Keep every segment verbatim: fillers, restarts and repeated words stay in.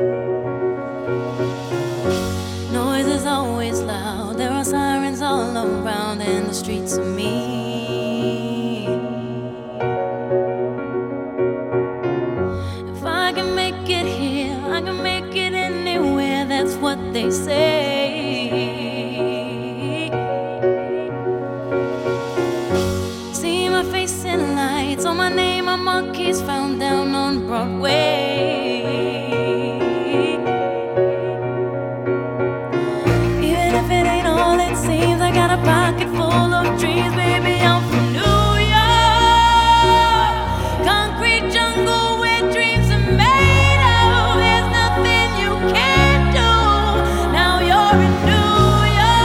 Noise is always loud, there are sirens all around, and the streets are mean. If I can make it here, I can make it anywhere, that's what they say. See my face in lights, on my name a monkey's found down on Broadway. Even if it ain't all it seems, I got a pocket full of dreams, baby, I'm from New York. Concrete jungle where dreams are made of, there's nothing you can't do. Now you're in New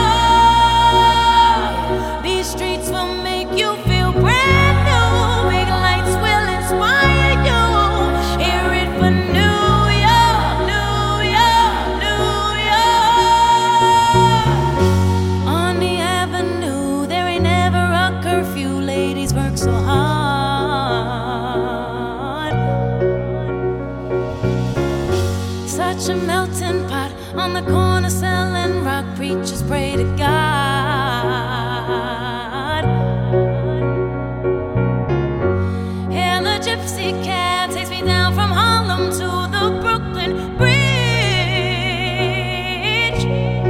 York. These streets will make you feel brand new. Big lights will inspire you. Hear it for New York, New York, New York. On the avenue, there ain't never a curfew. Ladies work so hard. Such a melting pot on the corner selling rock. Preachers pray to God. And the gypsy cab takes me down from Harlem to the Brooklyn Bridge.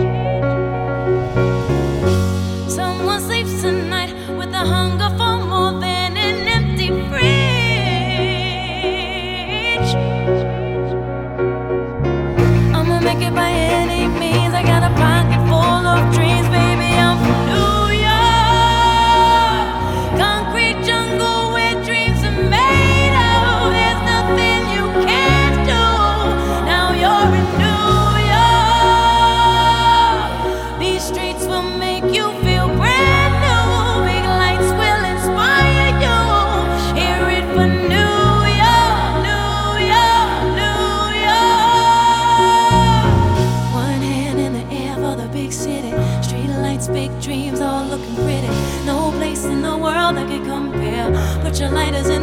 Someone sleeps tonight with the hunger for more than an empty fridge. I'ma make it by any means, I got a pocket full of dreams, baby, I'm from New York. Concrete jungle where dreams are made of, there's nothing you can't do. Now you're in New York. These streets will make you feel brand new. Big lights will inspire you. Hear it for New York, New York, New York. One hand in the air for the big city. Street lights, big dreams, all looking pretty. No place in the world that can compare. Put your lighters in